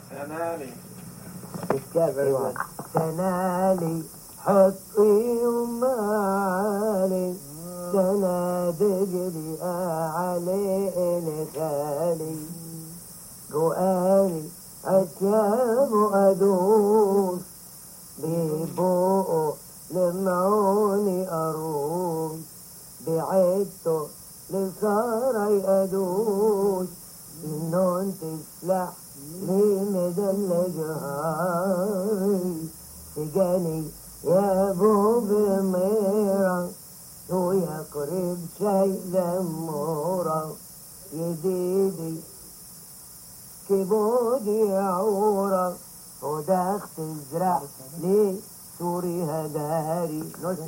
سنالي بالكاف سنالي حطي ومالي سنادق لي علينا خالي قواني أتياب وأدوس ببوء لمعوني أروس بعدته لصاري أدوس النون تسلح لي مدلج هاي سجاني يا ابو بميرة ويقرب شي لمورة يديدي كبودي عورة ودخت الزرع لي سوري هداري